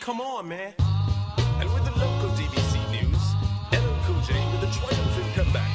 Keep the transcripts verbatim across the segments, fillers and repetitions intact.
come on, man. And with the local D B C news, L L Cool J with a triumphant comeback.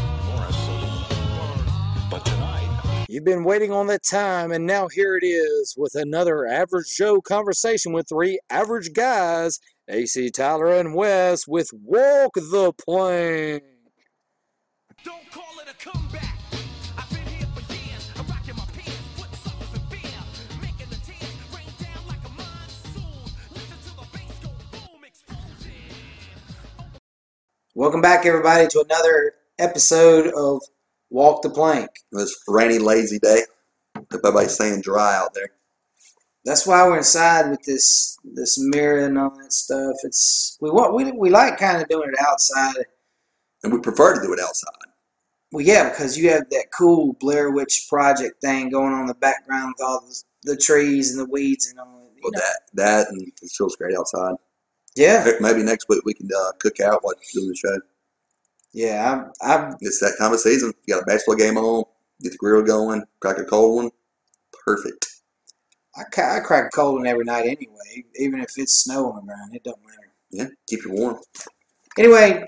But tonight, you've been waiting on that time, and now here it is with another Average Joe conversation with three average guys, A C, Tyler, and Wes, with Walk the Plank. don't call it a comeback. I've been here for years. I'm rocking my pants, putting suckers in fear, making the tears rain down like a monsoon. Listen to the bass go boom, explosion. Welcome back, everybody, to another episode of Walk the Plank. This rainy, lazy day. Everybody's staying dry out there. That's why we're inside with this this mirror and all that stuff. It's we want we we like kind of doing it outside. And we prefer to do it outside. Well, yeah, because you have that cool Blair Witch Project thing going on in the background with all the, the trees and the weeds and all that. you Well, know. that, that, and it feels great outside. Yeah, Maybe next week we can uh, cook out while doing the show. yeah. I, I It's that time of season. You got a basketball game on, get the grill going, crack a cold one. Perfect. I, ca- I crack a cold one every night anyway, even if it's snow on the ground. It don't matter. Yeah, keep you warm. Anyway,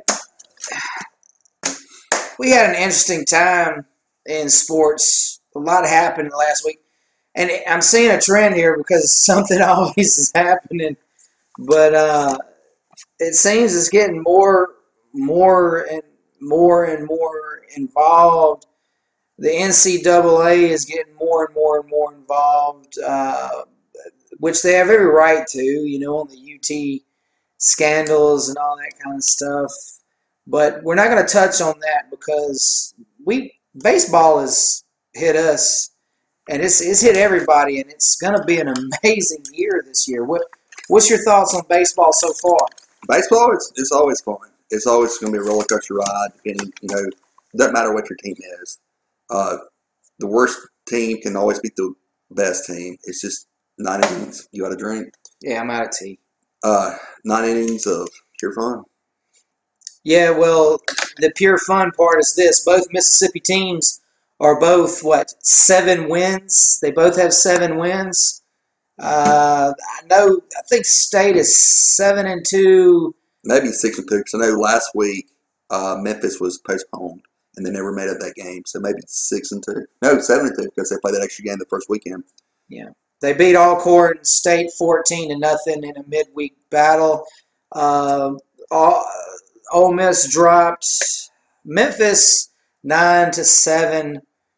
we had an interesting time in sports. A lot happened last week. And I'm seeing a trend here because something always is happening. But uh, it seems it's getting more, more and more and more involved. The N C double A is getting more and more and more involved, uh, which they have every right to, you know, on the U T scandals and all that kind of stuff. But we're not going to touch on that because we baseball has hit us, and it's it's hit everybody, and it's going to be an amazing year this year. What what's your thoughts on baseball so far? Baseball, it's, it's always fun. It's always going to be a roller coaster ride. And, you know, it doesn't matter what your team is. Uh, the worst team can always beat the best team. It's just nine innings. You got to drink. Yeah, I'm out of tea. Uh, nine innings of pure fun. Yeah, well, the pure fun part is this. Both Mississippi teams are both, what, seven wins? They both have seven wins. Uh, I know, I think State is seven and two. Maybe six and two. Because I know last week uh, Memphis was postponed and they never made up that game. So maybe six and two. No, seven and two because they played that extra game the first weekend. Yeah, they beat Alcorn State fourteen to nothing in a midweek battle. Uh, all, Ole Miss dropped Memphis nine to seven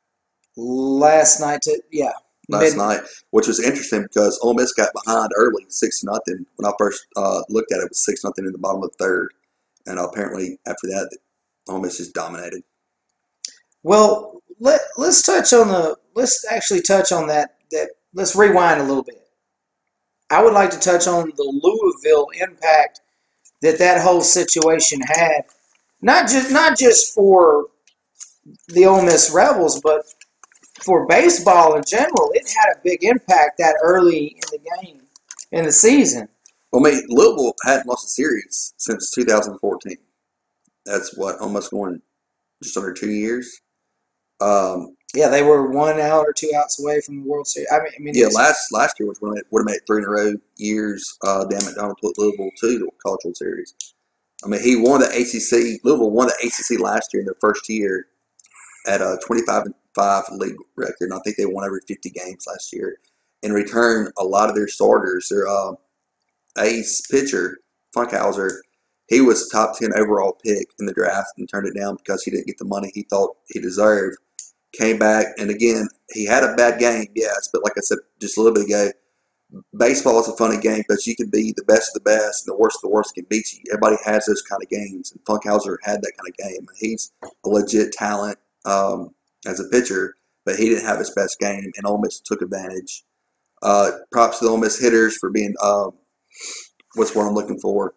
last night. To yeah, Last mid- night, which was interesting because Ole Miss got behind early, six to nothing. When I first uh, looked at it, it was six nothing in the bottom of the third, and apparently after that, Ole Miss just dominated. Well, let let's touch on the let's actually touch on that. That let's rewind a little bit. I would like to touch on the Louisville impact that that whole situation had, not just not just for the Ole Miss Rebels, but for baseball in general. It had a big impact that early in the game, in the season. Well, I mean, Louisville hadn't lost a series since two thousand fourteen. That's what, almost going just under two years. Um, Yeah, they were one out or two outs away from the World Series. I mean, I mean yeah, it's- last last year, which would have made three in a row years, uh, Dan McDonald put Louisville to the College World Series. I mean, he won the A C C. Louisville won the A C C last year in their first year at a twenty-five and five league record. And I think they won every fifty games last year. In return, a lot of their starters, their uh, ace pitcher, Funkhauser, he was top ten overall pick in the draft and turned it down because he didn't get the money he thought he deserved. Came back, and again, he had a bad game, yes, but like I said just a little bit ago, baseball is a funny game because you can be the best of the best and the worst of the worst can beat you. Everybody has those kind of games, and Funkhauser had that kind of game. He's a legit talent um, as a pitcher, but he didn't have his best game, and Ole Miss took advantage. Uh, props to the Ole Miss hitters for being, um, what's what I'm looking for?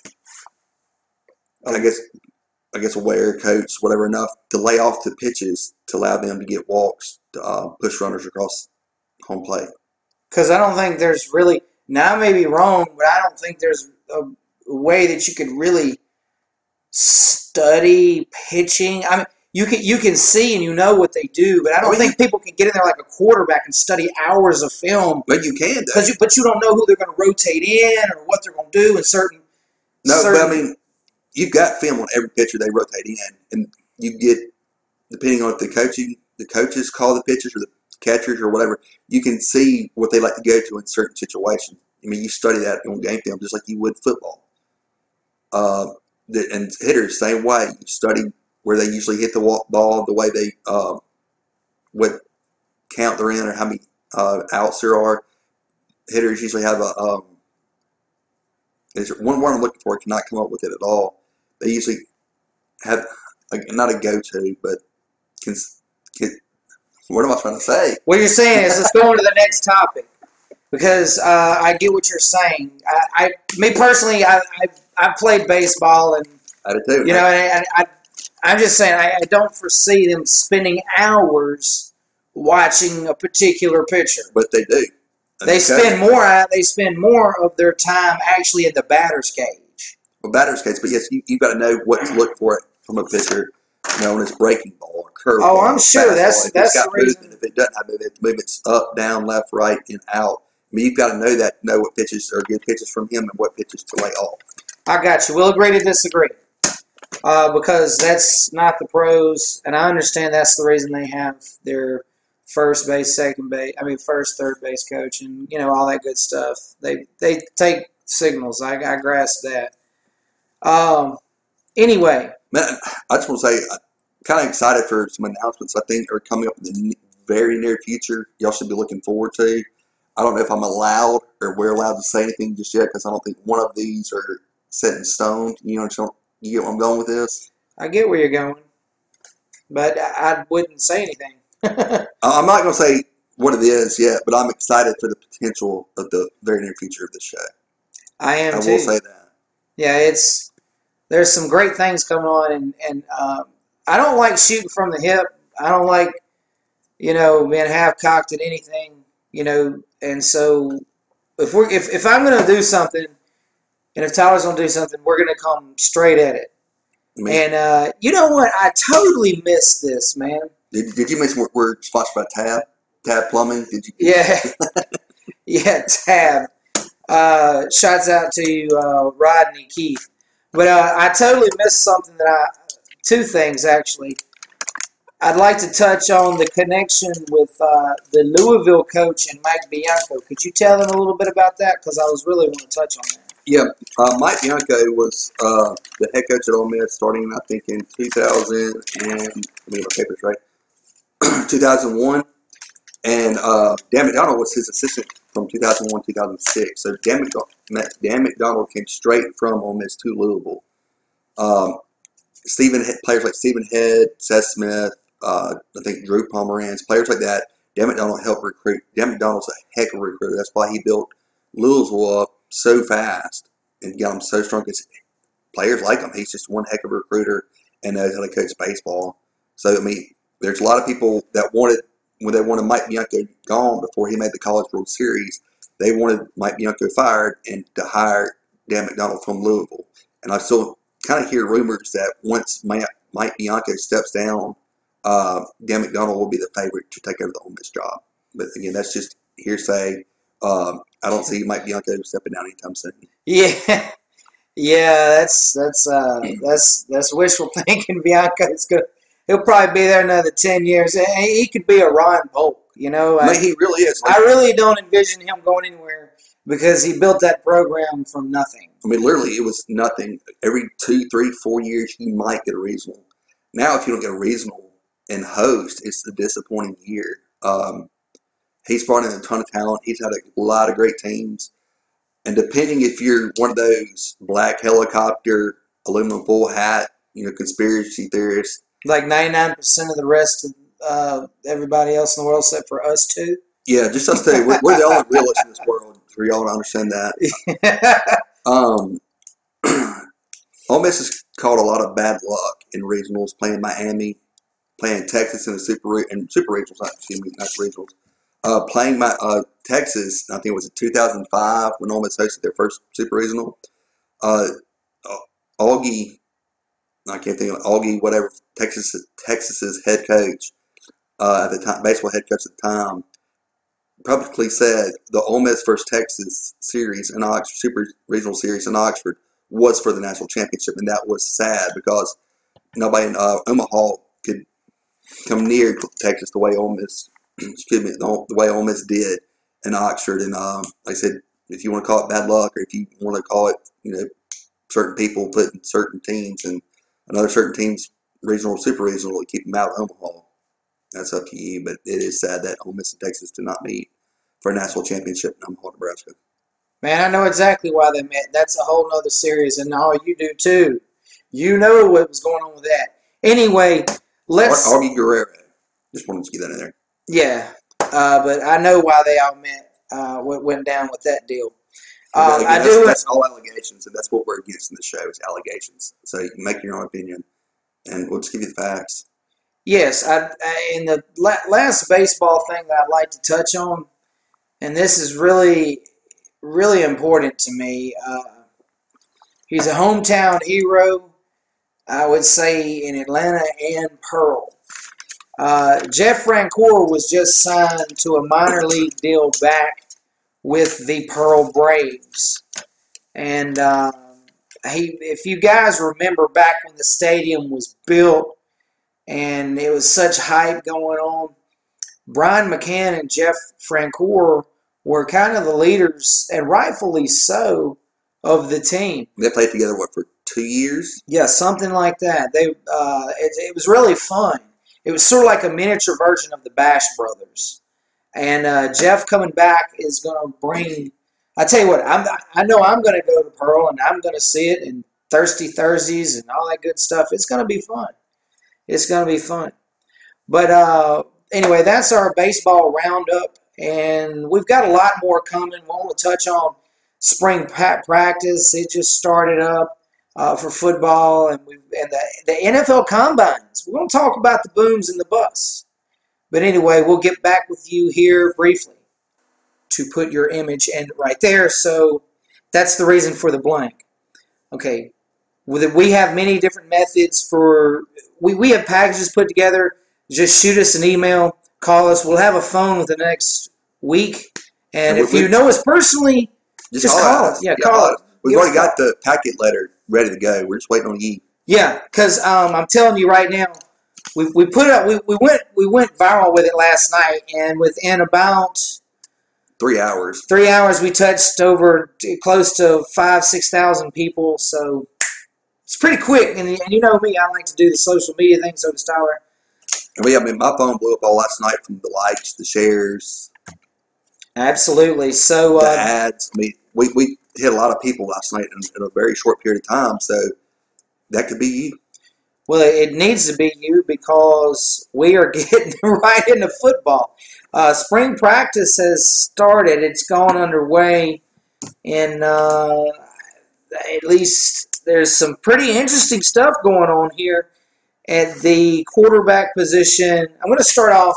I guess I guess aware, coach, whatever, enough to lay off the pitches to allow them to get walks, to uh, push runners across home plate. Because I don't think there's really, now I may be wrong, but I don't think there's a, a way that you could really study pitching. I mean, you can you can see and you know what they do, but I don't I mean, think people can get in there like a quarterback and study hours of film. But you can, though. Because you, but you don't know who they're going to rotate in or what they're going to do in certain. No, certain, but I mean, you've got film on every pitcher they rotate in, and you get, depending on if the coaching, the coaches call the pitchers or the catchers or whatever, you can see what they like to go to in certain situations. I mean, you study that on game film just like you would football. Uh, the, and hitters, same way. You study where they usually hit the walk ball, the way they, uh, what count they're in or how many uh, outs there are. Hitters usually have a, um, there's one word I'm looking for, I cannot come up with it at all. They usually have, a, not a go-to, but can, can, what am I trying to say? What you're saying is let's go on to the next topic. Because uh, I get what you're saying. I, I me personally, I, I I played baseball, and I do too. you know, and I, I I'm just saying I, I don't foresee them spending hours watching a particular pitcher. But they do. And They the spend coach- more. They spend more of their time actually in the batter's cage. Well, batter's case, but yes, you you got to know what to look for from a pitcher. You know, when it's breaking ball or curve. Oh, ball, I'm or sure fastball. that's- If that's it's got the reason- movement, if it doesn't have movement, movement's up, down, left, right, and out. I mean, you've got to know that, know what pitches are good pitches from him and what pitches to lay off. I got you. We'll agree to disagree. Uh, because that's not the pros, and I understand that's the reason they have their first base, second base, I mean first, third base coach, and you know all that good stuff. They they take signals. I, I grasp that. Um. Anyway, Man, I just want to say, I'm kind of excited for some announcements I think are coming up in the n- very near future. Y'all should be looking forward to. I don't know if I'm allowed or we're allowed to say anything just yet because I don't think one of these are set in stone. You know, you get where I'm going with this? I get where you're going, but I, I wouldn't say anything. I- I'm not going to say what it is yet, but I'm excited for the potential of the very near future of this show. I am I too. will say that. Yeah, it's there's some great things coming on, and and um, I don't like shooting from the hip. I don't like, you know, being half cocked at anything, you know. And so, if we're if, if I'm gonna do something, and if Tyler's gonna do something, we're gonna come straight at it. I mean, And uh, you know what? I totally missed this, man. did, did you mention we're, we're sponsored by Tab? Tab Plumbing? Did you? Yeah, yeah, Tab. Uh, shouts out to you, uh, Rodney Keith. But uh, I totally missed something that I. Two things actually. I'd like to touch on the connection with uh, the Louisville coach and Mike Bianco. Could you tell them a little bit about that? Because I was really want to touch on that. Yeah, uh, Mike Bianco was uh, the head coach at Ole Miss starting, I think, in two thousand and, let me get my papers right, two thousand one. And uh, Dan McDonald was his assistant from two thousand one to two thousand six. So Dan McDonald, Dan McDonald came straight from Ole Miss to Louisville. Um, Stephen, players like Stephen Head, Seth Smith, uh, I think Drew Pomeranz, players like that, Dan McDonald helped recruit. Dan McDonald's a heck of a recruiter. That's why he built Louisville up so fast and got them so strong. Because players like him. He's just one heck of a recruiter and knows how to coach baseball. So, I mean, there's a lot of people that wanted, when they wanted Mike Bianco gone before he made the College World Series, they wanted Mike Bianco fired and to hire Dan McDonald from Louisville. And I still kind of hear rumors that once Mike Bianco steps down, uh, Dan McDonald will be the favorite to take over the Ole Miss job. But again, that's just hearsay. Um, I don't see Mike Bianco stepping down anytime soon. Yeah, yeah, that's that's uh, that's that's wishful thinking. Bianco's good. He'll probably be there another ten years. He could be a Ron Polk, you know. I mean, he really is. I really don't envision him going anywhere because he built that program from nothing. I mean, literally, it was nothing. Every two, three, four years, he might get a regional. Now, if you don't get a regional and host, it's a disappointing year. Um, he's brought in a ton of talent. He's had a lot of great teams. And depending if you're one of those black helicopter, aluminum foil hat, you know, conspiracy theorists, Like ninety-nine percent of the rest of uh, everybody else in the world, except for us two. yeah, just us two. We're, we're the only realists in this world for y'all to understand that. Um, Ole Miss has caught a lot of bad luck in regionals, playing Miami, playing Texas in the super and super regionals, not excuse me, not regionals. Uh, playing my uh, Texas, I think it was in two thousand five when Ole Miss hosted their first super regional. Uh, Augie I can't think of Augie, whatever, Texas Texas's head coach uh, at the time, baseball head coach at the time, publicly said the Ole Miss versus Texas series in Oxford, Super Regional Series in Oxford, was for the national championship, and that was sad because nobody in uh, Omaha could come near Texas the way Ole Miss, excuse me, the, the way Ole Miss did in Oxford. And um, like I said, if you want to call it bad luck, or if you want to call it, you know, certain people putting certain teams and another certain teams, regional or super regional, to keep them out of Omaha, that's up to you. But it is sad that Ole Miss and Texas did not meet for a national championship in Omaha, Nebraska. Man, I know exactly why they met. That's a whole nother series, and all you do too. You know what was going on with that. Anyway, let's. Augie Guerrero. Just wanted to get that in there. Yeah, uh, but I know why they all met. Uh, what went down with that deal. Um, Again, I that's, do. That's all allegations, and that's what we're against in the show is allegations. So you can make your own opinion, and we'll just give you the facts. Yes, I, I, in the la- last baseball thing that I'd like to touch on, and this is really, really important to me. Uh, he's a hometown hero, I would say, in Atlanta and Pearl. Uh, Jeff Francoeur was just signed to a minor league deal back with the Pearl Braves. And uh, he, if you guys remember back when the stadium was built and it was such hype going on, Brian McCann and Jeff Francoeur were kind of the leaders, and rightfully so, of the team. They played together, what, for two years? Yeah, something like that. They, uh, it, it was really fun. It was sort of like a miniature version of the Bash Brothers. And uh, Jeff coming back is going to bring – I tell you what, I'm, I know I'm going to go to Pearl, and I'm going to see it, and Thirsty Thursdays and all that good stuff. It's going to be fun. It's going to be fun. But uh, anyway, that's our baseball roundup, and we've got a lot more coming. We want to touch on spring practice. It just started up uh, for football, and, we and the, the N F L combines. We're going to talk about the booms and the busts. But anyway, we'll get back with you here briefly to put your image in right there. So that's the reason for the blank. Okay. We have many different methods for, we, we have packages put together. Just shoot us an email, call us. We'll have a phone within the next week. And And if we- you know us personally, Just, just call, call us. us. Yeah, call us. We've Give us already a got the packet letter ready to go. We're just waiting on you. Yeah, because um, I'm telling you right now, we we put up we, we went we went viral with it last night, and within about Three hours. three hours we touched over to, close to five six thousand people. So it's pretty quick, and, and you know me, I like to do the social media thing. So does Tyler. And we, I mean, my phone blew up all last night from the likes, the shares, Absolutely. So the uh, ads. I mean, we, we hit a lot of people last night in, in a very short period of time. So that could be you. well, it needs to be you because we are getting right into football. Uh, spring practice has started. It's gone underway, and uh, at least there's some pretty interesting stuff going on here at the quarterback position. I'm going to start off.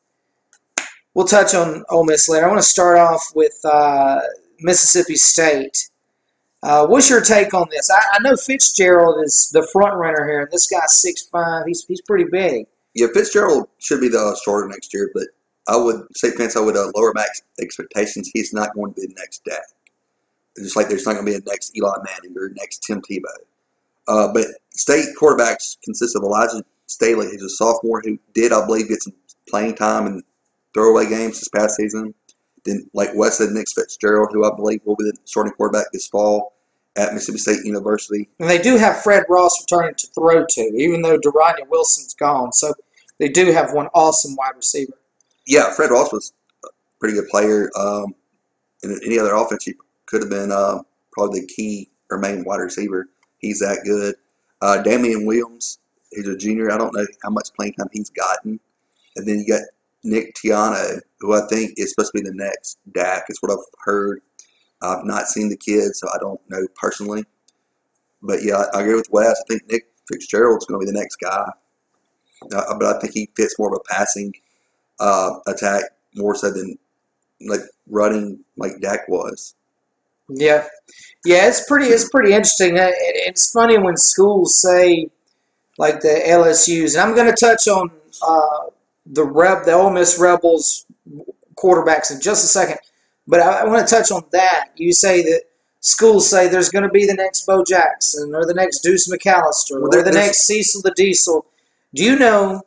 We'll touch on Ole Miss later. I want to start off with uh, Mississippi State. Uh, what's your take on this? I, I know Fitzgerald is the front runner here, and this guy's six five. He's he's pretty big. Yeah, Fitzgerald should be the starter next year, but I would say, Vince, I would uh, lower my ex- expectations. He's not going to be the next Dak. Just like there's not going to be the next Eli Manning or next Tim Tebow. Uh, but state quarterbacks consist of Elijah Staley, who's a sophomore who did, I believe, get some playing time in throwaway games this past season. Then, like Wes said, Nick Fitzgerald, who I believe will be the starting quarterback this fall at Mississippi State University. And they do have Fred Ross returning to throw to, even though Durania Wilson's gone. So they do have one awesome wide receiver. Yeah, Fred Ross was a pretty good player. Um, in any other offense, he could have been uh, probably the key or main wide receiver. He's that good. Uh, Damian Williams, he's a junior. I don't know how much playing time he's gotten. And then you got Nick Tiano, who I think is supposed to be the next Dak, is what I've heard. I've not seen the kid, so I don't know personally. But, yeah, I, I agree with Wes. I think Nick Fitzgerald's going to be the next guy. Uh, but I think he fits more of a passing uh, attack more so than like running like Dak was. Yeah, yeah, it's pretty. It's pretty interesting. Uh, it- It's funny when schools say like the L S U's. And I'm going to touch on uh, the Reb, the Ole Miss Rebels quarterbacks in just a second. But I, I want to touch on that. You say that schools say there's going to be the next Bo Jackson or the next Deuce McAllister Well, or there- the there's- next Cecil the Diesel. Do you know,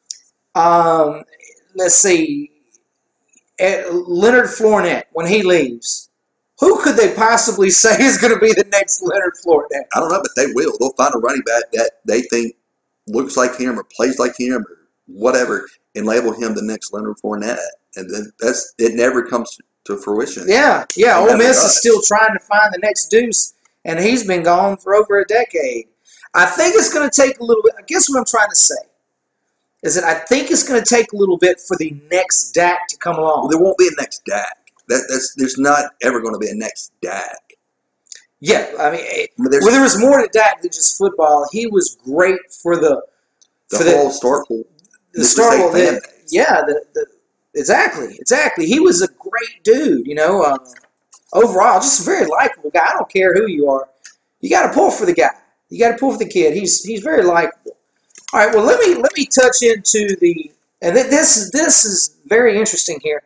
um, let's see, at Leonard Fournette, when he leaves, who could they possibly say is going to be the next Leonard Fournette? I don't know, but they will. They'll find a running back that they think looks like him or plays like him or whatever, and label him the next Leonard Fournette. And then that's it. Never comes to fruition. Yeah, yeah. They Ole never Miss does. is still trying to find the next Deuce, and he's been gone for over a decade. I think it's going to take a little bit. I guess what I'm trying to say is that I think it's going to take a little bit for the next Dak to come along. Well, there won't be a next Dak. That, that's there's not ever going to be a next Dak. Yeah, I mean, I mean, there's well, there was more to Dak than just football. He was great for the the for whole the, Starkville. the start. Mississippi fan The, base. yeah, the, the exactly, exactly. He was a great dude. You know, uh, overall, just a very likable guy. I don't care who you are. You got to pull for the guy. You got to pull for the kid. He's he's very likable. All right. Well, let me let me touch into the and th- this this is very interesting here.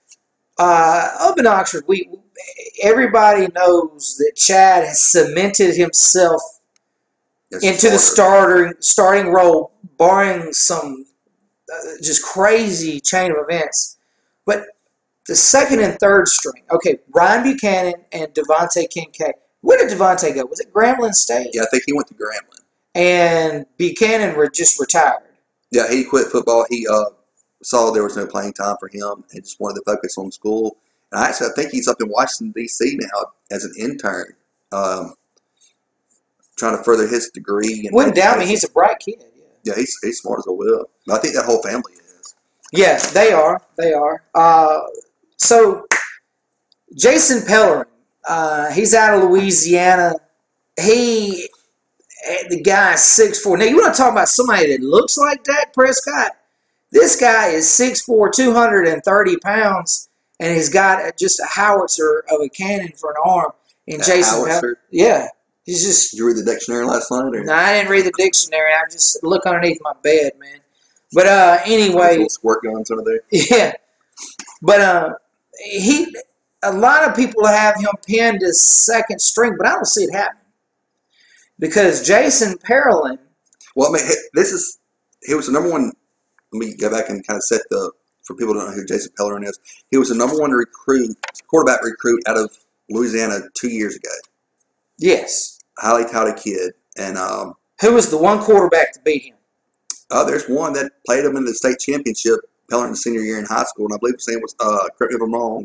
Uh, up in Oxford, we everybody knows that Chad has cemented himself As into the starter. starter starting role, barring some uh, just crazy chain of events. But the second and third string, okay, Ryan Buchanan and Devontae Kincaid. Where did Devontae go? Was it Grambling State? Yeah, I think he went to Grambling. And Buchanan were just retired. Yeah, he quit football. He uh, saw there was no playing time for him and just wanted to focus on school. And actually, I think he's up in Washington, D C now as an intern, um, trying to further his degree. And Wouldn't doubt me. He's a bright kid. Yeah. yeah, he's, he's smart as a whip. But I think that whole family is. Yeah, they are. They are. Uh, so, Jason Pellerin, uh, he's out of Louisiana. He, the guy is six foot four. Now, you want to talk about somebody that looks like Dak Prescott? This guy is six foot four, two hundred thirty pounds, and he's got just a howitzer of a cannon for an arm. And A Jason howitzer? Pellerin, yeah, he's just. Did you read the dictionary last night? Or No, I didn't read the dictionary. I just look underneath my bed, man. But uh, anyway, little squirt guns under there? yeah, but uh, he a lot of people have him pinned as second string, but I don't see it happening because Jason Pellerin. Well, I mean, he- this is he was the number one. Let me go back and kind of set the for people who don't know who Jason Pellerin is. He was the number one recruit, quarterback recruit out of Louisiana two years ago. Yes, Highly touted kid, and um, who was the one quarterback to beat him? uh, there's one that played him in the state championship. Pellerin's senior year in high school, and I believe his name was uh, correct me if I'm wrong.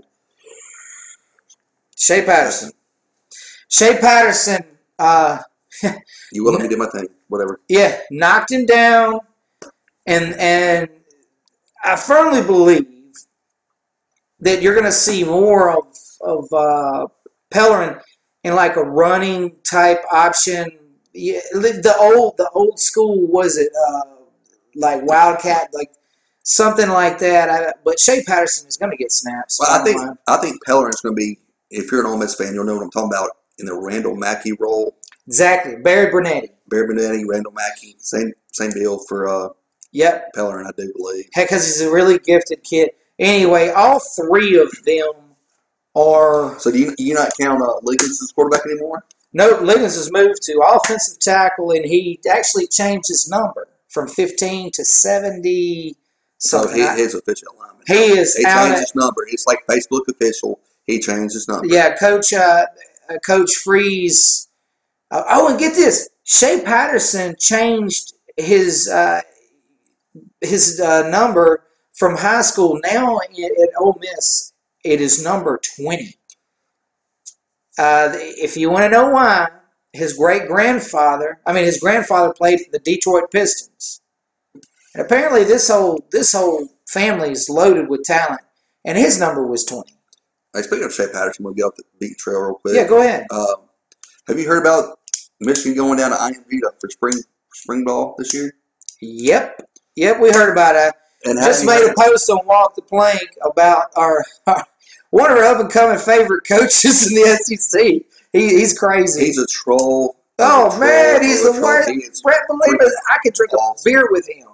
Shea Patterson. Shea Patterson. Uh, You will let me do my thing, whatever. yeah, knocked him down, and and I firmly believe that you're going to see more of of uh, Pellerin in like a running type option. Yeah, the old the old school was it uh, like Wildcat, like something like that. I, but Shea Patterson is going to get snaps. Well, I think don't mind. I think Pellerin's going to be. If you're an Ole Miss fan, you'll know what I'm talking about in the Randall Mackey role. Exactly, Barry Bernetti. Barry Benetti, Randall Mackey, same same deal for uh, Yep, Pellerin, I do believe. heck, because he's a really gifted kid. Anyway, all three of them are. So do you you not count uh, Liggins as quarterback anymore? No, Liggins has moved to offensive tackle, and he actually changed his number from fifteen to seventy So something. he, I- his official alignment. he is He out. changed At, his number. It's like Facebook official. He changed his number. yeah, Coach uh, uh, Coach Freeze. Uh, oh, and get this: Shea Patterson changed his uh, his uh, number from high school. Now at, at Ole Miss, it is number twenty. Uh, if you want to know why, his great grandfather, I mean, his grandfather played for the Detroit Pistons, and apparently this whole this whole family is loaded with talent, and his number was twenty. Hey, speaking of Shea Patterson, we'll get off the beat trail real quick. Yeah, go ahead. Um, have you heard about Michigan going down to I M V for spring spring ball this year? Yep, yep, we heard about it. And Just having- made a post on Walk the Plank about our, our one of our up and coming favorite coaches in the S E C. He, he's crazy. He's a troll. Oh Troll, man, he's the troll. worst. He is Brett Belima, I could drink a awesome. beer with him.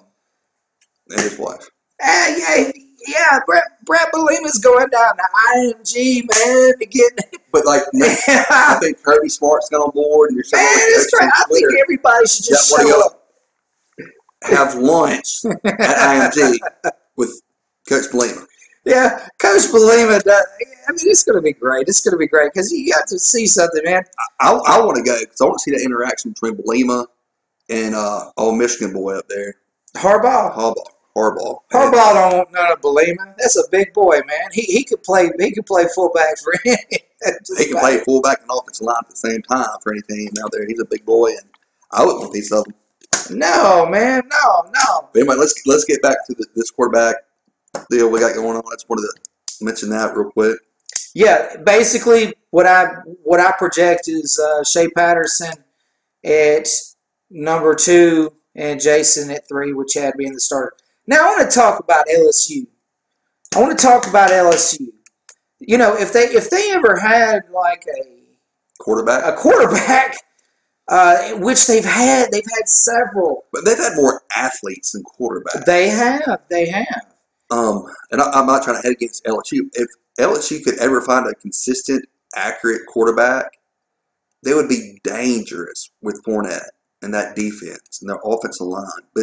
And his wife. Hey, yeah, yeah, Brett, Brett Belima's going down to I M G, man, to get. But like, I Man, think Kirby Smart's got on board, and you're saying it's great. I think everybody should just want to show go up. have lunch at I M G with Coach Belima. Yeah, Coach Belima does. I mean, it's going to be great. It's going to be great because you got to see something, man. I, I want to go because I want to see that interaction between Belima and uh, old Michigan boy up there, Harbaugh. Harbaugh. Harbaugh. Harbaugh don't want none of Belima. That's a big boy, man. He he could play. He could play fullback for him. He can play fullback and offensive line at the same time for any team out there. He's a big boy, and I wouldn't want these of them. No, man, no, no. But anyway, let's let's get back to the, this quarterback deal we got going on. I just wanted to mention that real quick. Yeah, basically, what I what I project is uh, Shea Patterson at number two and Jason at three, with Chad being the starter. Now, I want to talk about L S U. I want to talk about L S U. You know, if they if they ever had like a Quarterback, a quarterback, uh, which they've had, they've had several. but they've had more athletes than quarterbacks. They have, they have. Um, and I, I'm not trying to head against L S U. If L S U could ever find a consistent, accurate quarterback, they would be dangerous with Fournette and that defense and their offensive line. But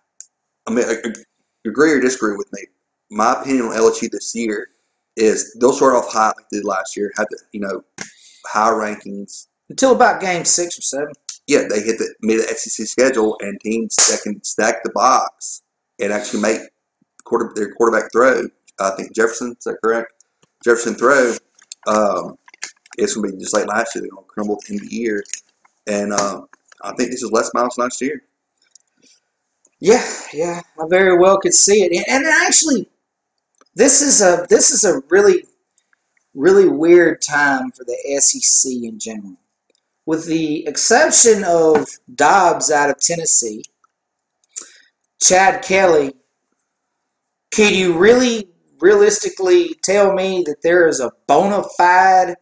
I mean, agree or disagree with me. My opinion on L S U this year is they'll start off high like they did last year, have the you know high rankings Until about game six or seven. Yeah, they hit the mid S E C schedule and teams that can stack the box and actually make quarter their quarterback throw. I think Jefferson, is that correct? Jefferson throw. Um, it's going to be just like last year. They're going to crumble at the end of the year. And um, I think this is Les Miles last year. Yeah, yeah, I very well could see it. And actually, this is a this is a really, really weird time for the S E C in general. With the exception of Dobbs out of Tennessee, Chad Kelly, can you really realistically tell me that there is a bona fide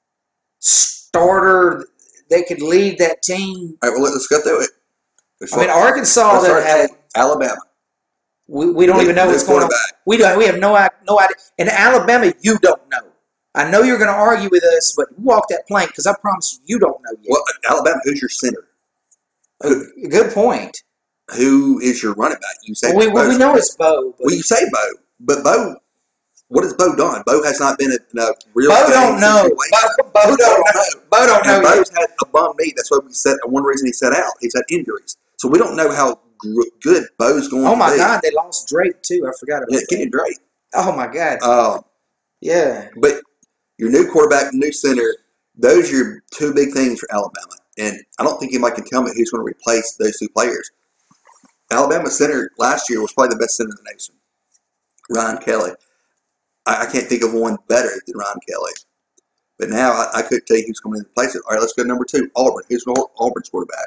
starter that could lead that team? All right, well, let's go through it. Let's I mean, start- Arkansas let's doesn't start have. at Alabama. We, we don't New- even know new what's going on. quarterback. We don't. We have no i- no idea. In Alabama, you don't know. I know you're going to argue with us, but walk that plank because I promise you, you don't know yet. Well, Alabama, who's your center? Uh, Good point. Who is your running back? You say Well, we, well, Bo's- we know it's Bo. But Well, you say Bo, but Bo, what has Bo done? Bo has not been in a real. Bo game don't know. situation. Bo, Bo don't know. Bo don't And know yet. Bo's had a bum knee. That's why we said one reason he set out. He's had injuries, so we don't know how gr- good Bo's going. Oh to my be. God, they lost Drake too. I forgot about Yeah, that. Kenyon Drake. Oh my God. Uh, Yeah. but your new quarterback, new center, those are your two big things for Alabama. And I don't think anybody can tell me who's going to replace those two players. Alabama center last year was probably the best center in the nation, Ryan Kelly. I, I can't think of one better than Ryan Kelly. But now I, I couldn't tell you who's coming to replace it. All right, let's go to number two, Auburn. Who's going Auburn's quarterback?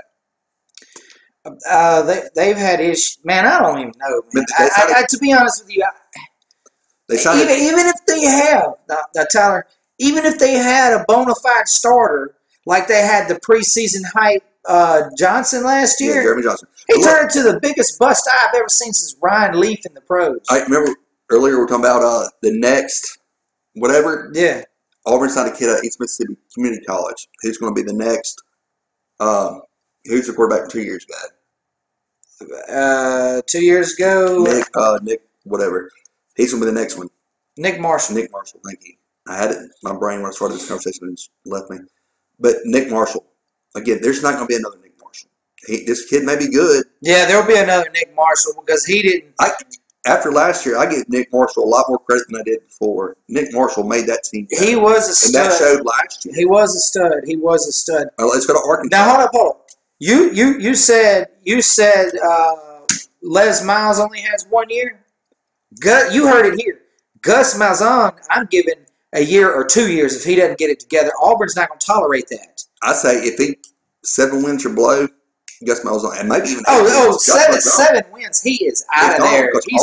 Uh, they they've had issues. Man, I don't even know. Man. But they I, signed- I, I, to be honest with you, I, They signed even even if they have now, now, Tyler, even if they had a bona fide starter like they had the preseason hype uh, Johnson last yeah, year, Jeremy Johnson. he Look, turned into the biggest bust I've ever seen since Ryan Leaf in the pros. I remember earlier we were talking about uh, the next whatever. yeah, Auburn signed a kid at East Mississippi Community College. Who's going to be the next? Um, who's the quarterback two years ago? uh, two years ago, Nick, uh, Nick, whatever. He's going to be the next one. Nick Marshall. Nick Marshall, thank you. I had it in my brain when I started this conversation and it just left me. But Nick Marshall, again, there's not going to be another Nick Marshall. He, this kid may be good. Yeah, there'll be another Nick Marshall because he didn't. I, after last year, I give Nick Marshall a lot more credit than I did before. Nick Marshall made that team better. He was a and that stud. showed last year. He was a stud. He was a stud. All right, let's go to Arkansas. Now hold up, hold up. You you you said you said uh, Les Miles only has one year. Gus, you heard it here. Gus Malzahn, I'm giving a year or two years if he doesn't get it together. Auburn's not going to tolerate that. I say if he seven wins or below, Gus Malzahn, and maybe even Oh eight oh wins, Gus seven Malzahn seven wins. He is out is of gone, there. because He's, Auburn,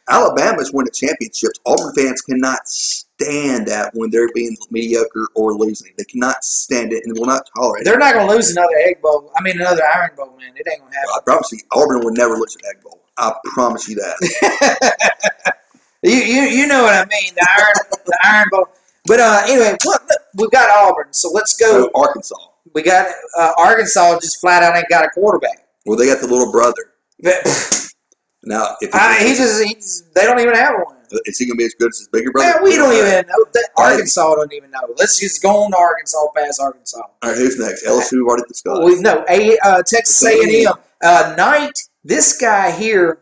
Alabama's winning championships. Auburn fans cannot stand that when they're being mediocre or losing. They cannot stand it and will not tolerate They're it. not going to lose another Egg Bowl. I mean, another Iron Bowl, man. It ain't going to happen. I promise you, Auburn will never lose an Egg Bowl. I promise you that. you, you you know what I mean, the Iron the Iron Bowl. But uh, anyway, look, look, we've got Auburn, so let's go. So Arkansas. We got uh, Arkansas just flat out ain't got a quarterback. Well, they got the little brother. But, Now, if I, he just, he just they don't even have one. is he going to be as good as his bigger brother? Man, we don't even know. That Right. Arkansas don't even know. Let's just go on to Arkansas, past Arkansas. All right, who's next? L S U, we've already discussed. We no a uh, Texas A and M. Uh, Knight, this guy here,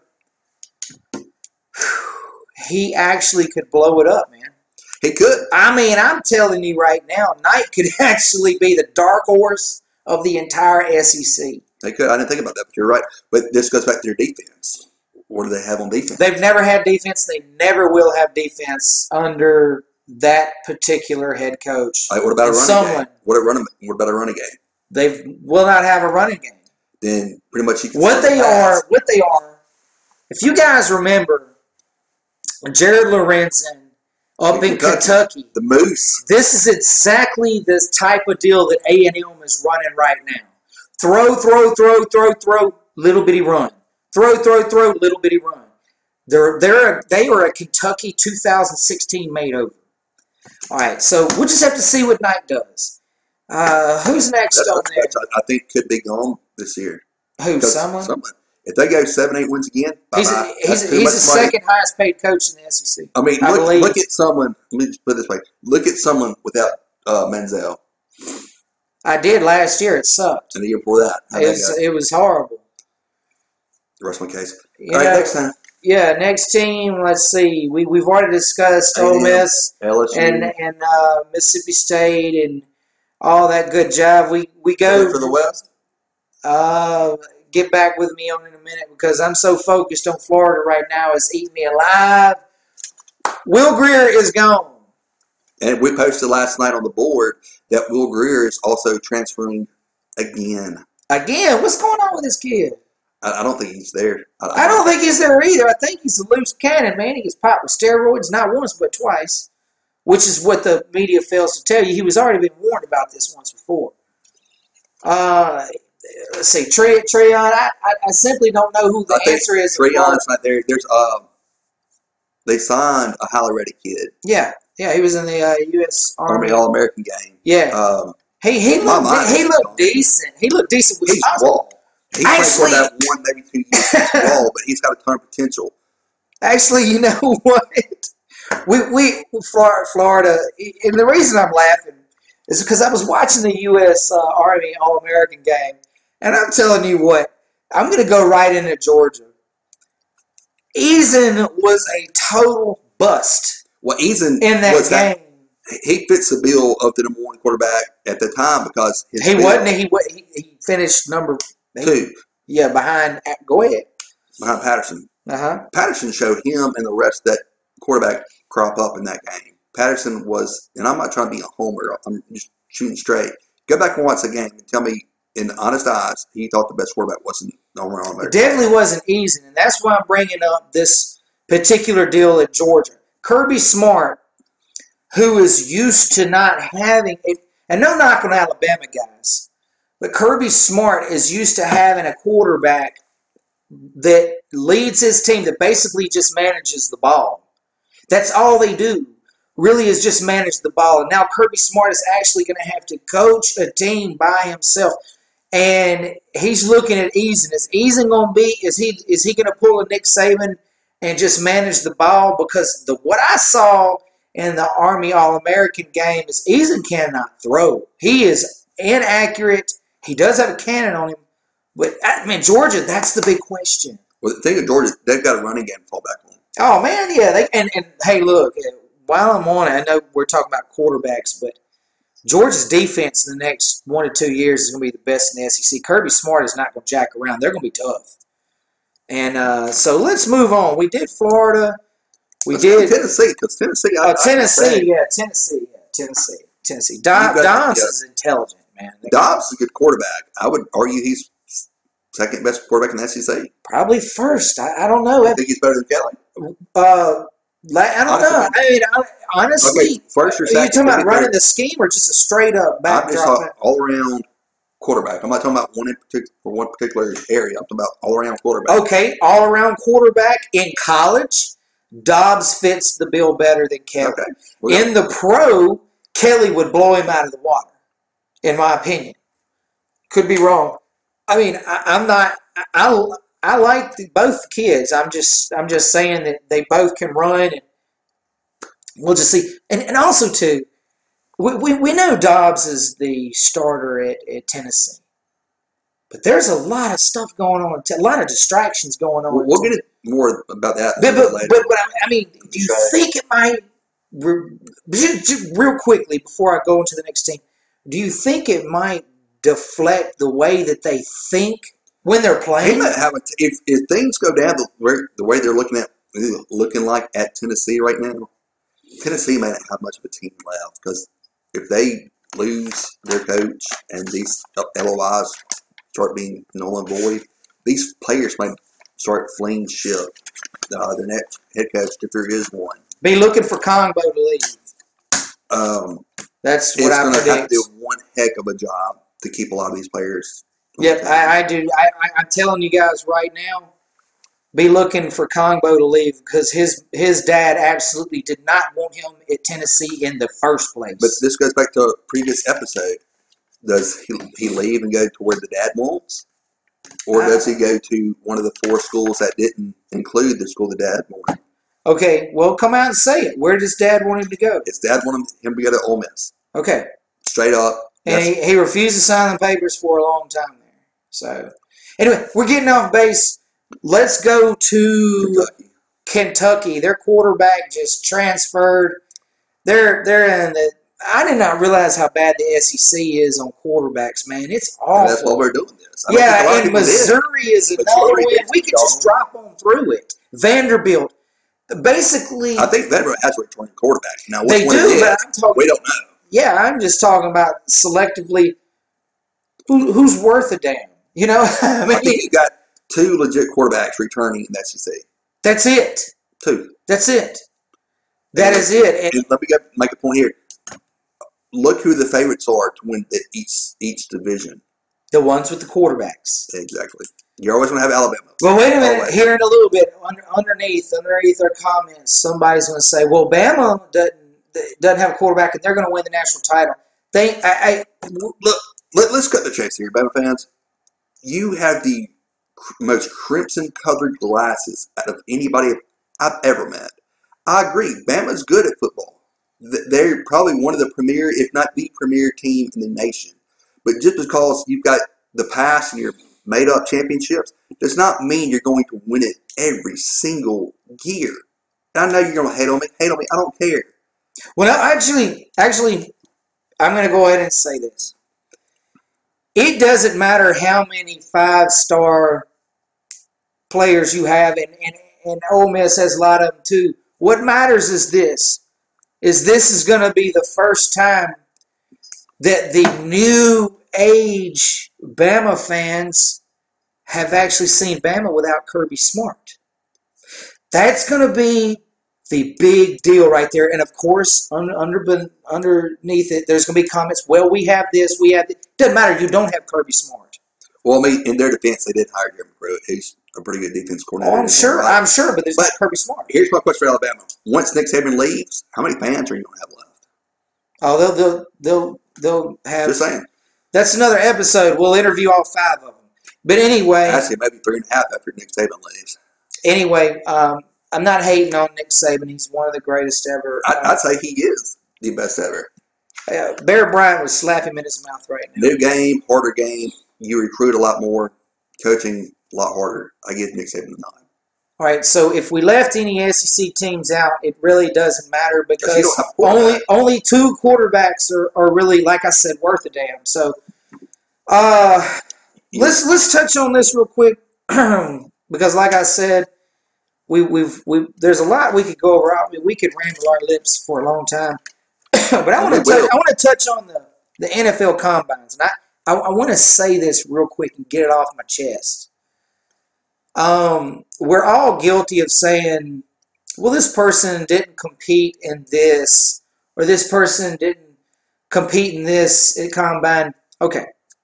he actually could blow it up, man. He could. I mean, I'm telling you right now, Knight could actually be the dark horse of the entire S E C. They could. I didn't think about that, but you're right. But this goes back to their defense. What do they have on defense? They've never had defense. They never will have defense under that particular head coach. All right, what about a And running someone- game? What, a running, what about a running game? They will not have a running game. Then pretty much you can What say they pass. are, what they are, if you guys remember Jared Lorenzen up in In Kentucky. Kentucky, The Moose. this is exactly this type of deal that A and M is running right now. Throw, throw, throw, throw, throw, little bitty run. Throw, throw, throw, little bitty run. They're they're they are a Kentucky two thousand sixteen made over. All right, so we'll just have to see what Knight does. Uh, who's next That's, on there? that's, I think could be gone this year. Who? Because Someone? someone. If they go seven, eight wins again, He's bye-bye. he's That's too he's much the money. second highest paid coach in the S E C. I mean, I look, believe. look at someone. Let me just put it this way: look at someone without uh, Manziel, I did last year. It sucked. and the year before that. How'd It that was, go? it was horrible. The rest of my case. Yeah, All right, next time. yeah. Next team. Let's see. We we've already discussed Ole A and M. Miss L S U. and and uh, Mississippi State and all that good jive. We we Go go for the West. Uh, get back with me on in a minute because I'm so focused on Florida right now. It's eating me alive. Will Greer is gone. And we posted last night on the board that Will Greer is also transferring again. Again, what's going on with this kid? I, I don't think he's there. I don't think he's there either. I think he's a loose cannon, man. He gets popped with steroids not once but twice, which is what the media fails to tell you. He was already been warned about this once before. Uh, let's see, Trey, Treyon. I, I, I simply don't know who the I think answer is. Treyon's not there. There's um, they signed a highly rated kid, Yeah, yeah, he was in the uh, U S Army. Army All American game. Yeah, Um, he he My looked mind he is looked gone. decent. He looked decent. With he's I was- raw. He played Actually- for that one, maybe two years raw, but he's got a ton of potential. Actually, you know what? We we Flor- Florida, and the reason I'm laughing is because I was watching the U S Uh, Army All American game, and I'm telling you what, I'm going to go right into Georgia. Eason was a total bust Well, Eason in that was game. that he fits the bill of the number one quarterback at the time because his He speed- wasn't. He wa- he, he finished number two Yeah, behind. Go ahead. behind Patterson. Uh huh. Patterson showed him and the rest of that quarterback crop up in that game. Patterson was, and I'm not trying to be a homer. I'm just shooting straight. Go back and watch the game and tell me, in honest eyes, he thought the best quarterback wasn't Homer on It definitely wasn't easy, and that's why I'm bringing up this particular deal at Georgia. Kirby Smart, who is used to not having it, and no knock on Alabama guys, but Kirby Smart is used to having a quarterback that leads his team, that basically just manages the ball. That's all they do, really, is just manage the ball. And now Kirby Smart is actually going to have to coach a team by himself. And he's looking at Eason. Is Eason going to be, is he is he going to pull a Nick Saban and just manage the ball? Because the what I saw in the Army All-American game is Eason cannot throw. He is inaccurate. He does have a cannon on him. But, I mean, Georgia, that's the big question. Well, the thing of Georgia, they've got a running game to fall back on. Oh, man, yeah. They, and, and, hey, look, while I'm on it, I know we're talking about quarterbacks, but Georgia's defense in the next one to two years is going to be the best in the S E C. Kirby Smart is not going to jack around. They're going to be tough. And uh, so let's move on. We did Florida. We Let's go did Tennessee, because Tennessee, I, uh, I can Tennessee. say, Yeah, Tennessee. Yeah, Tennessee. Tennessee. Dom, You've got- Dom's yeah. is intelligent, man. They- Dobbs is a good quarterback. I would argue he's second best quarterback in the S E C. Probably first. I, I don't know. I think he's better than Kelly. Uh, like, I don't know. I mean, I, honestly, Okay, first or are you second, talking about maybe running third. the scheme or just a straight up I'm just backdrop? talking all around quarterback. I'm not talking about one in particular for one particular area. I'm talking about all around quarterback. Okay, all around quarterback in college, Dobbs fits the bill better than Kelly. Okay. Well, In the pro, Kelly would blow him out of the water, in my opinion. Could be wrong. I mean, I, I'm not. I, I, I like the, both kids. I'm just I'm just saying that they both can run, and we'll just see. And and also too, we we, we know Dobbs is the starter at, at Tennessee, but there's a lot of stuff going on, a lot of distractions going on. we'll, we'll get it more about that But, but, later. but, but I mean, do you Right. think it might, real quickly before I go into the next team, do you think it might deflect the way that they think when they're He playing? might have a, if if things go down the way, the way they're looking at looking like at Tennessee right now, Tennessee may not have much of a team left because if they lose their coach and these L O Is start being null and void, these players might start fleeing ship. Uh, their next head coach, if there is one, Be looking for Congo to leave. um, That's it's what I going to have to predict. do one heck of a job to keep a lot of these players. Yep, I, I do. I, I, I'm telling you guys right now, be looking for Congo to leave because his his dad absolutely did not want him at Tennessee in the first place. But this goes back to a previous episode. Does he, he leave and go to where the dad wants? Or does he go to one of the four schools that didn't include the school the dad wanted? Okay, well, come out and say it. Where does Dad want him to go? His dad wanted him to go to Ole Miss. Okay, Straight up. and That's- he, he refused to sign the papers for a long time there. So, anyway, we're getting off base. Let's go to Kentucky. Kentucky. Their quarterback just transferred. They're they're in the. I did not realize how bad the S E C is on quarterbacks, man. It's And that's why awful. we're doing this. I don't think a lot Yeah, of and people did. Missouri is another Missouri one. did We could go. just drop on through it. Vanderbilt, basically, I think Vanderbilt has a returning quarterback. Now, which they one do, it but is, I'm talking. we don't know. Yeah, I'm just talking about selectively who, who's worth a damn. You know, I I mean, think you got two legit quarterbacks returning in the S E C. that's it. Two. That's it. That is it. And And let me get, make a point here. Look who the favorites are to win the, each each division. the ones with the quarterbacks. Exactly. You're always going to have Alabama. Well, wait a minute. Always. Here in a little bit, under, underneath, underneath our comments, somebody's going to say, "Well, Bama doesn't doesn't have a quarterback, and they're going to win the national title." They, I, I Look, let, let's cut the chase here, Bama fans. You have the cr- most crimson-colored glasses out of anybody I've ever met. I agree. Bama's good at football. Th- They're probably one of the premier, if not the premier team in the nation. But just because you've got the past and you're made up championships does not mean you're going to win it every single year. And I know you're going to hate on me. Hate on me. I don't care. well, no, actually, actually, I'm going to go ahead and say this. It doesn't matter how many five-star players you have, and, and, and Ole Miss has a lot of them too. What matters is this, is this is going to be the first time that the new age Bama fans have actually seen Bama without Kirby Smart. That's going to be the big deal right there. And, of course, un, under, underneath it, there's going to be comments, well, we have this, we have this. Doesn't matter. You don't have Kirby Smart. Well, I mean, in their defense, they did hire Jeremy Pruitt. He's a pretty good defense Oh, coordinator. I'm sure. I'm sure, but there's But- not Kirby Smart. Here's my question for Alabama. Once Nick Saban leaves, how many fans are you going to have left? Oh, they'll they'll they'll they'll have. Just saying. That's another episode. We'll interview all five of them. But anyway, Actually, maybe three and a half after Nick Saban leaves. anyway, um, I'm not hating on Nick Saban. He's one of the greatest ever. I, I'd say he is the best ever. Uh, Bear Bryant would slap him in his mouth right now. New game, harder game. You recruit a lot more. Coaching a lot harder. I give Nick Saban a nine. All right, so if we left any S E C teams out, it really doesn't matter you because don't have a quarterback. only only two quarterbacks are, are really, like I said, worth a damn. So, uh, let's let's touch on this real quick because, like I said, we we've we there's a lot we could go over. I mean, we could ramble our lips for a long time, but I want We to touch will. I want to touch on the the N F L combines, and I I, I want to say this real quick and get it off my chest. Um, we're all guilty of saying well, this person didn't compete in this, or this person didn't compete in this at combine. Okay.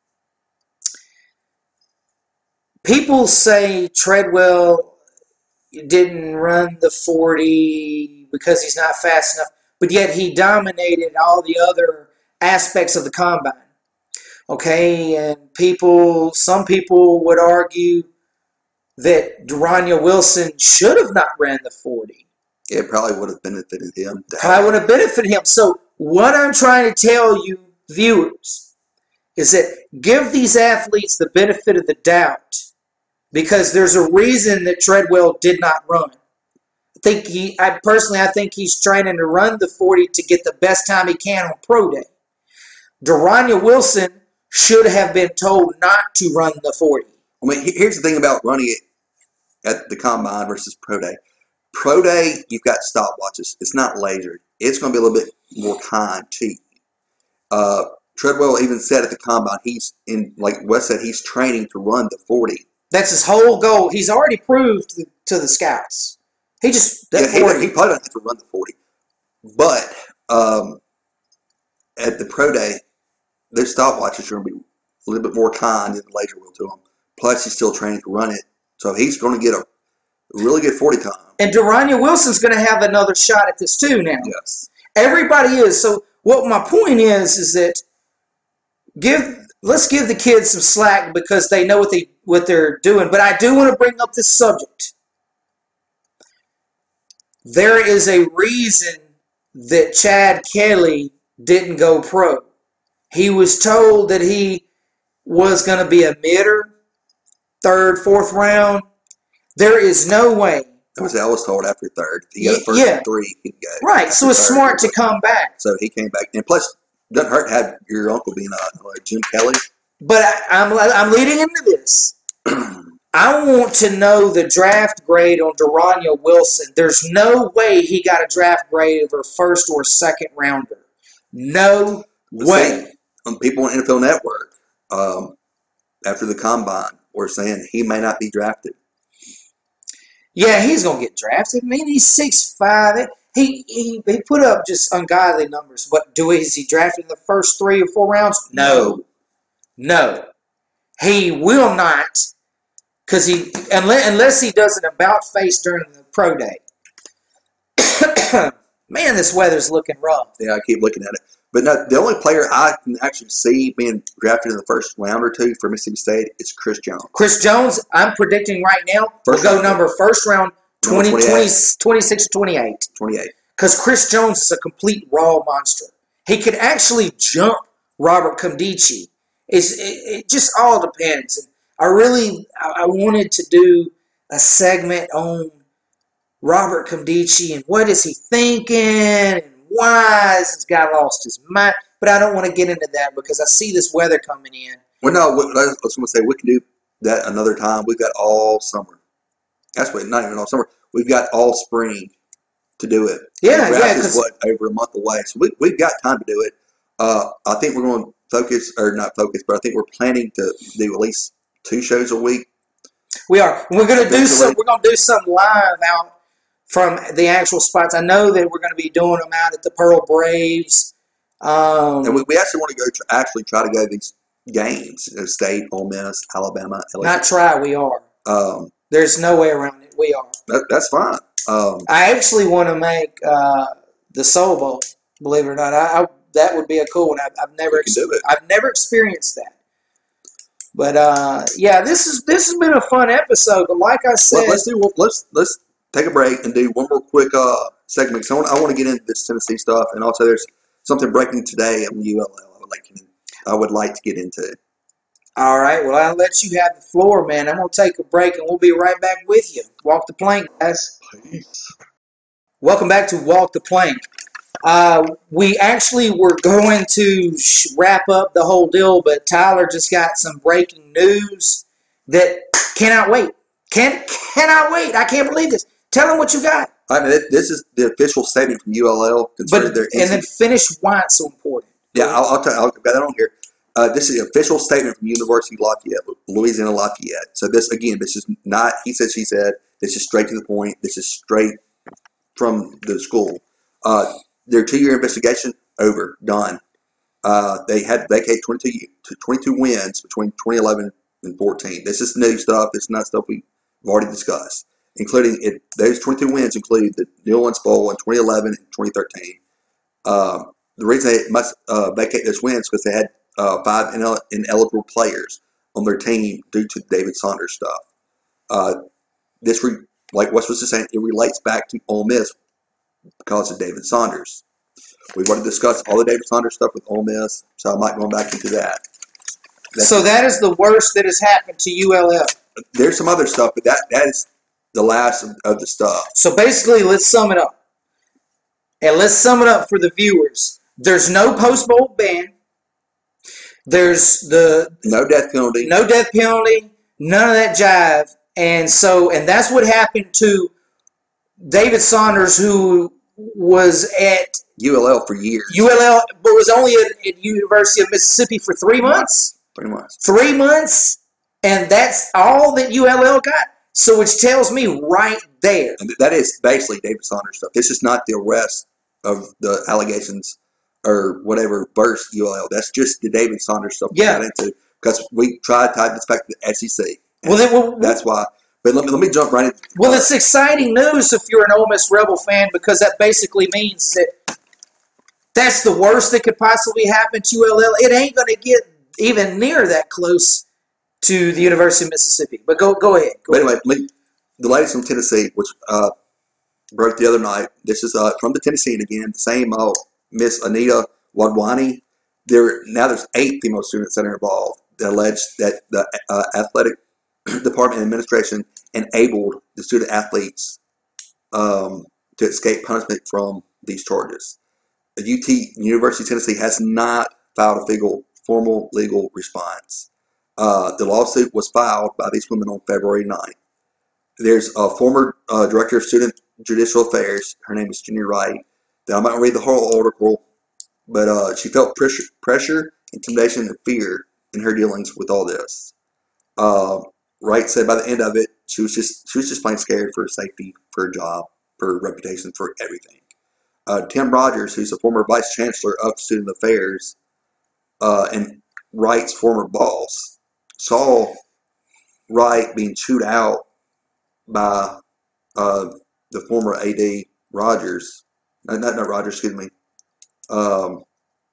People say Treadwell didn't run the forty because he's not fast enough, but yet he dominated all the other aspects of the combine. Okay, and people, some people would argue that De'Rania Wilson should have not ran the forty. It probably would have benefited him. Probably would have benefited him. So what I'm trying to tell you, viewers, is that give these athletes the benefit of the doubt, because there's a reason that Treadwell did not run. I think he, I personally, I think he's training to run the forty to get the best time he can on pro day. De'Rania Wilson should have been told not to run the forty. I mean, here's the thing about running it at the combine versus pro day. Pro day, you've got stopwatches. It's not lasered. It's going to be a little bit more kind to you. Uh, Treadwell even said at the combine, he's in, like Wes said, he's training to run the forty. That's his whole goal. He's already proved to the, to the scouts. He just that Yeah, forty. he, he probably doesn't have to run the forty. But um, at the pro day, their stopwatches are going to be a little bit more kind than the laser will to him. Plus, he's still training to run it. So he's going to get a really good forty time. And De'Rania Wilson's going to have another shot at this too now. Yes. Everybody is. So what my point is is that give let's give the kids some slack because they know what they what they're doing. But I do want to bring up this subject. There is a reason that Chad Kelly didn't go pro. He was told that he was going to be a midder, third, fourth round. There is no way. I was, I was told after third. He got the first Yeah. three. He go. Right, so it's third, smart to come back. So he came back. And plus, it doesn't hurt to have your uncle being uh, like Jim Kelly. But I, I'm, I'm leading into this. I want to know the draft grade on De'Rania Wilson. There's no way he got a draft grade of a first or second rounder. No But way. see, um, people on N F L Network, um, after the combine, were saying he may not be drafted. Yeah, he's going to get drafted. I mean, he's six five. He, he he put up just ungodly numbers. But do is he drafted in the first three or four rounds? No. No. He will not, because he unless, unless he does an about face during the pro day. Man, this weather's looking rough. Yeah, I keep looking at it. But no, the only player I can actually see being drafted in the first round or two for Mississippi State is Chris Jones. Chris Jones, I'm predicting right now, First will go round. number first round Number twenty, twenty, twenty-eight. twenty-six or twenty-eight. twenty-eight. Because Chris Jones is a complete raw monster. He could actually jump Robert Kumdici. It's, it, it just all depends. And I really I, I wanted to do a segment on Robert Kumdici and what is he thinking and why has this guy lost his mind. But I don't want to get into that because I see this weather coming in. Well, no, what I was going to say, we can do that another time. We've got all summer. That's what, not even all summer. We've got all spring to do it. Yeah, the draft yeah, is 'cause- what, over a month away. So we, we've got time to do it. Uh, I think we're going to focus, or not focus, but I think we're planning to do at least two shows a week. We are. We're going to do Eventually. some. We're going to do some live out from the actual spots. I know that we're going to be doing them out at the Pearl Braves. Um, And we, we actually want to go tr- actually try to go to these games. You know, State, Ole Miss, Alabama, L S U. not try. We are. Um, There's no way around it. We are. that, that's fine. Um, I actually want to make uh, the Soul Bowl. Believe it or not, I, I that would be a cool one. I've, I've never. We can do it. I've never experienced that. But uh, yeah, this is this has been a fun episode. But like I said, let, let's do let's let's take a break and do one more quick uh, segment. So I want, I want to get into this Tennessee stuff, and also there's something breaking today on U L L. I would like to, I would like to get into. all right. Well, I'll let you have the floor, man. I'm gonna take a break, and we'll be right back with you. Walk the plank, guys. Peace. Welcome back to Walk the Plank. Uh, we actually were going to sh- wrap up the whole deal, but Tyler just got some breaking news that cannot wait. Can cannot wait. I can't believe this. Tell him what you got. All right, this is the official statement from U L L concerning But their and then incident. finish why it's so important. Yeah, I'll, I'll, tell, I'll got that on here. Uh, this is the official statement from University of Lafayette, Louisiana Lafayette. So this, again, this is not he said, she said. This is straight to the point. This is straight from the school. Uh, their two-year investigation over, done. Uh, they had to vacate twenty-two, twenty-two wins between twenty eleven and fourteen. This is new stuff. It's not stuff we've already discussed, including it. Those twenty-two wins include the New Orleans Bowl in twenty eleven and twenty thirteen. Uh, the reason they must uh, vacate those wins is because they had uh, five inel- ineligible players on their team due to David Saunders stuff. Uh, this, re- like Wes was just saying, it relates back to Ole Miss because of David Saunders. We've already discussed all the David Saunders stuff with Ole Miss, so I'm not going back into that. That's, So that is the worst that has happened to U L L. there's some other stuff, but that that is the last of, of the stuff. So basically, let's sum it up. And let's sum it up for the viewers. There's no post-bowl ban. There's the No death penalty. no death penalty, none of that jive. And so, and that's what happened to David Saunders, who was at U L L for years, U L L, but was only at, at University of Mississippi for three months. pretty much. Three months, and that's all that U L L got. So, which tells me right there. And that is basically David Saunders stuff. This is not the arrest of the allegations or whatever versus U L L. That's just the David Saunders stuff we Yeah. got into because we tried to tie this back to the S E C. Well, then, well, That's why. But let me let me jump right in. well, it's exciting news if you're an Ole Miss Rebel fan, because that basically means that that's the worst that could possibly happen to U L L. It ain't going to get even near that close to the University of Mississippi. But go go ahead. Go But ahead. anyway, let me- the latest from Tennessee, which uh, broke the other night. This is uh, from the Tennessean again. The same uh, Miss Anita Wadwani. There now there's eight female students that are involved that allege that the uh, athletic department and administration enabled the student athletes um, to escape punishment from these charges. The U T University of Tennessee has not filed a legal, formal legal response. Uh, the lawsuit was filed by these women on February ninth. There's a former uh, director of student judicial affairs. Her name is Jenny Wright. Now, I'm not going to read the whole article, but uh, she felt pressure, pressure, intimidation, and fear in her dealings with all this. Uh, Wright said by the end of it, she was just she was just plain scared for her safety, for her job, for her reputation, for everything. Uh, Tim Rogers, who's a former vice chancellor of student affairs, uh, and Wright's former boss, saw Wright being chewed out by uh, the former A D Rogers. No, not not Rogers, excuse me. Um,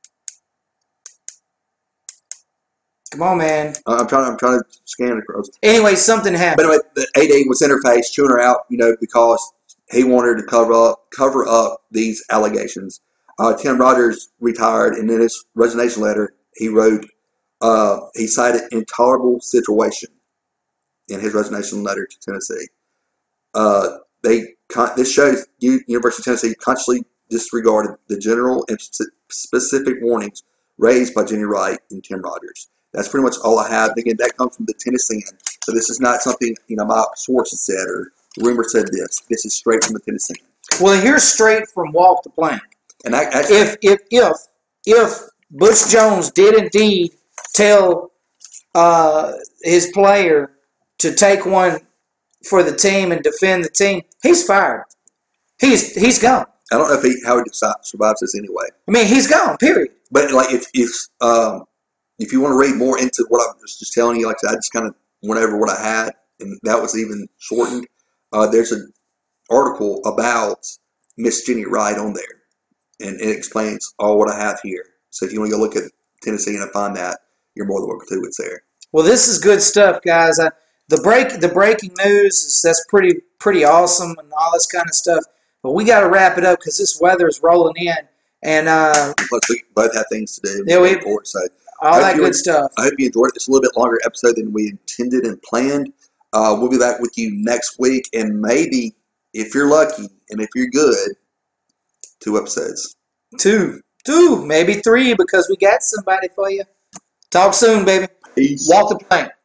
Come on, man. I'm trying. I'm trying to scan across. Anyway, something happened. But anyway, the A D was in her face, chewing her out, you know, because he wanted to cover up cover up these allegations. Uh, Tim Rogers retired, and in his resignation letter, he wrote, uh, he cited intolerable situation in his resignation letter to Tennessee. Uh, they this shows U- University of Tennessee consciously disregarded the general and specific warnings raised by Jenny Wright and Tim Rogers. That's pretty much all I have. Again, that comes from the Tennessean. So this is not something, you know, my sources said or rumor said this. This is straight from the Tennessean. Well, here's straight from Walk the Plank. And I, actually, If if if if Butch Jones did indeed tell uh, his player to take one for the team and defend the team, he's fired. He's he's gone. I don't know if he, how he survives this anyway. I mean, he's gone. Period. But like, if if um, if you want to read more into what I was just telling you, like I said, I just kind of went over what I had, and that was even shortened. Uh, there's an article about Miss Jenny Wright on there, and it explains all what I have here. So if you want to go look at Tennessee and find that, you're more than welcome to. It's there. Well, this is good stuff, guys. I, the break the breaking news is that's pretty pretty awesome and all this kind of stuff. But we got to wrap it up because this weather is rolling in, and uh, Plus, we both have things to do. Yeah, we- Report, so all I hope that you good en- stuff. I hope you enjoyed it. It's a little bit longer episode than we intended and planned. Uh, we'll be back with you next week, and maybe, if you're lucky and if you're good, two episodes. Two, two, maybe three because we got somebody for you. Talk soon, baby. Peace. Walk the plank.